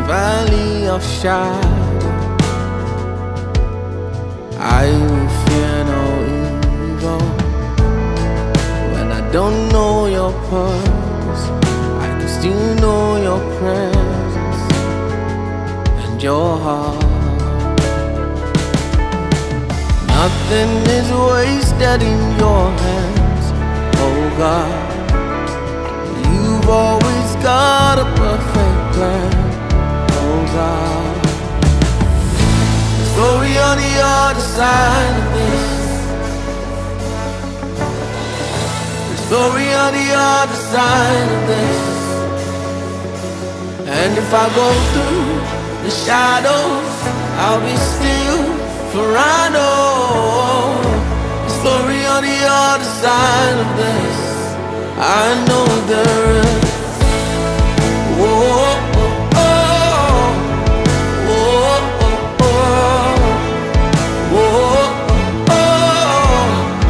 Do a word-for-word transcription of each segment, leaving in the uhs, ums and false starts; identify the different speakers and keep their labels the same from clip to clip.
Speaker 1: valley of shadow, I will fear no evil. When I don't know your purpose, I can still know your presence and your heart. Nothing is wasted in your hands, oh God. You've always got a perfect plan, oh God. There's glory on the other side of this. There's glory on the other side of this. And if I go through the shadows, I'll be still, for I know there's glory on the other side of this. I know there is. Whoa, oh, oh, whoa, oh, oh, whoa, oh,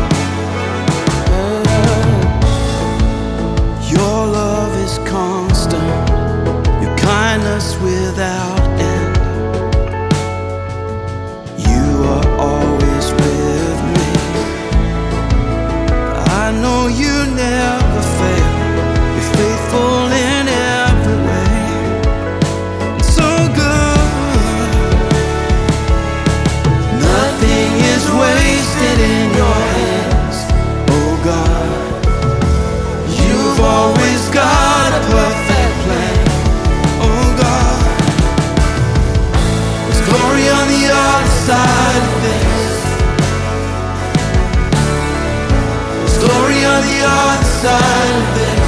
Speaker 2: yeah. Your love is constant, your kindness without end. You are always with me. I know you never fail. You're faithful in every way. It's so good. Nothing is wasted in your hands, oh God. You've always got a perfect plan, oh God. There's glory on the other side of this. There's glory on the other side of this.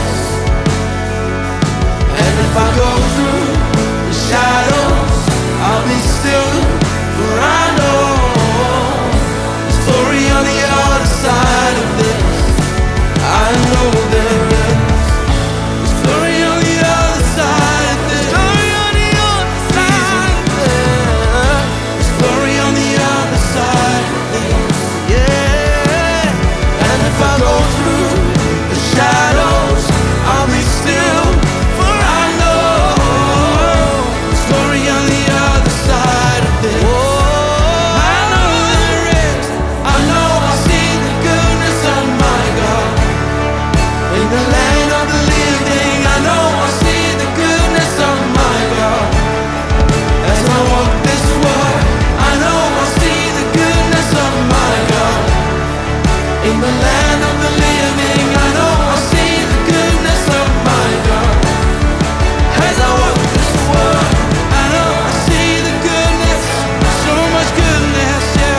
Speaker 2: And if I go through the shadows, I'll be still, for I know there's glory on the other side of this. I know there is. There's glory on the other side of this. Glory on the other side of this. There's glory on the other side of this. Yeah. And if I go through the shadows, I'll be still, for I know there's glory on the other side of this. I know there is. I know I see the goodness of my God in the land of the living. I know I see the goodness of my God as I walk this world. I know I see the goodness of my God in the land of the living. I know I see the goodness of my God as I walk this world. I know I see the goodness, so much goodness, yeah.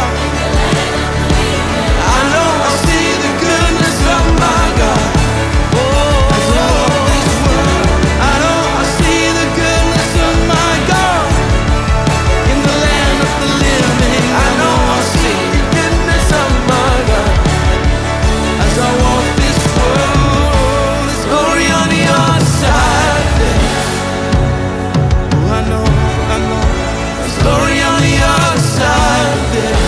Speaker 2: I know I see the goodness of my God. Oh, as I walk this world, I know I see the goodness of my God in the land of the living. I know I see the goodness of my God as I walk this world. There's glory on the other side of this. Oh, I know, I know. There's glory on the other side of this.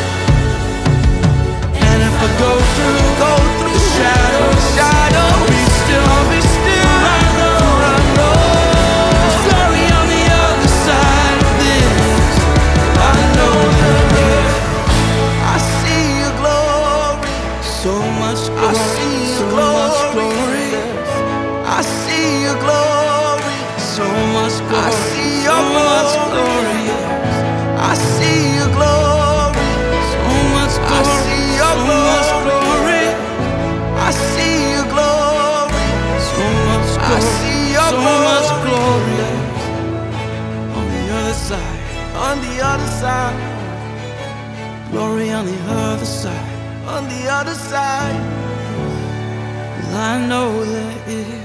Speaker 2: And if I go through, go through the shadows, shadow, I'll be still, I'll be still. For I know, for I know there's glory on the other side of this. I know there is. I see your glory, so much glory. I see your glory. I see your glory, so much glory. I see your glory. I see your glory, so much glory. I see your glory. I see your glory, so much glory. I see your so much glory on the other side. On the other side, glory on the other side. On the other side, 'cause I know there is.